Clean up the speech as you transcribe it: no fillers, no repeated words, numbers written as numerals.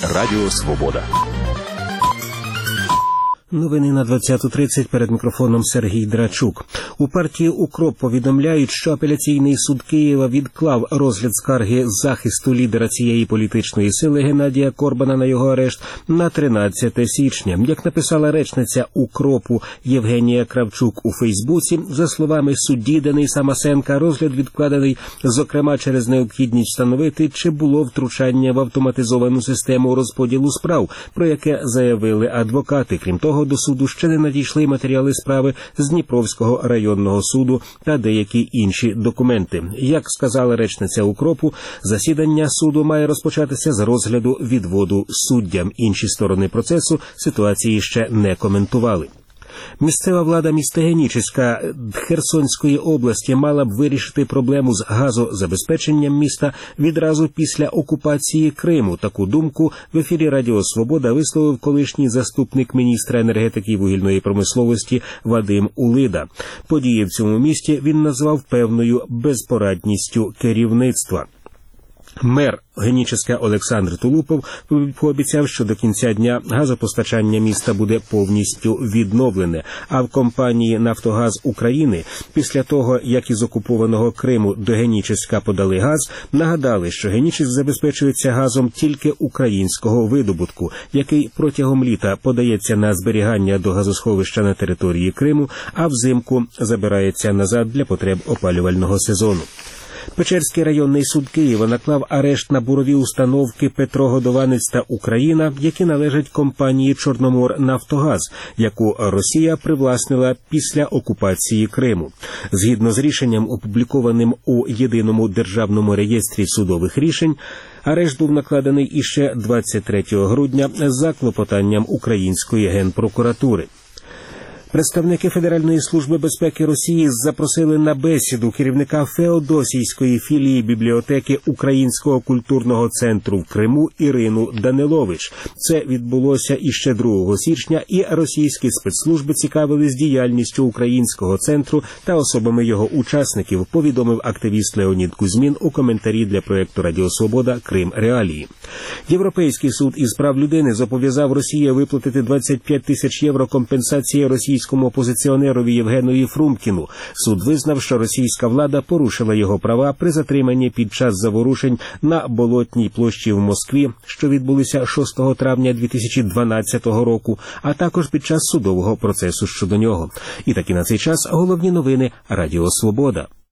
Радіо Свобода. Новини на 20:30, перед мікрофоном Сергій Драчук. У партії «УКРОП» повідомляють, що апеляційний суд Києва відклав розгляд скарги захисту лідера цієї політичної сили Геннадія Корбана на його арешт на 13 січня. Як написала речниця «УКРОПу» Євгенія Кравчук у Фейсбуці, за словами судді Дениса Масенка, розгляд відкладений, зокрема, через необхідність встановити, чи було втручання в автоматизовану систему розподілу справ, про яке заявили адвокати. Крім того, до суду ще не надійшли матеріали справи з Дніпровського районного суду та деякі інші документи. Як сказала речниця «УКРОПу», засідання суду має розпочатися з розгляду відводу суддям. Інші сторони процесу ситуації ще не коментували. Місцева влада міста Генічеська Херсонської області мала б вирішити проблему з газозабезпеченням міста відразу після окупації Криму. Таку думку в ефірі Радіо Свобода висловив колишній заступник міністра енергетики і вугільної промисловості Вадим Улида. Події в цьому місті він назвав певною безпорадністю керівництва. Мер Генічеська Олександр Тулупов пообіцяв, що до кінця дня газопостачання міста буде повністю відновлене. А в компанії «Нафтогаз України» після того, як із окупованого Криму до Генічеська подали газ, нагадали, що Генічеськ забезпечується газом тільки українського видобутку, який протягом літа подається на зберігання до газосховища на території Криму, а взимку забирається назад для потреб опалювального сезону. Печерський районний суд Києва наклав арешт на бурові установки «Петрогодованець» та «Україна», які належать компанії «Чорноморнафтогаз», яку Росія привласнила після окупації Криму. Згідно з рішенням, опублікованим у Єдиному державному реєстрі судових рішень, арешт був накладений іще 23 грудня за клопотанням української генпрокуратури. Представники Федеральної служби безпеки Росії запросили на бесіду керівника Феодосійської філії бібліотеки Українського культурного центру в Криму Ірину Данилович. Це відбулося іще 2 січня, і російські спецслужби цікавились діяльністю Українського центру та особами його учасників, повідомив активіст Леонід Кузьмін у коментарі для проєкту Радіо Свобода «Крим. Реалії». Європейський суд із прав людини зобов'язав Росію виплатити 25 тисяч євро компенсації російському опозиціонерові Євгену Фрумкіну. Суд визнав, що російська влада порушила його права при затриманні під час заворушень на Болотній площі в Москві, що відбулися 6 травня 2012 року, а також під час судового процесу щодо нього. І таки на цей час головні новини Радіо Свобода.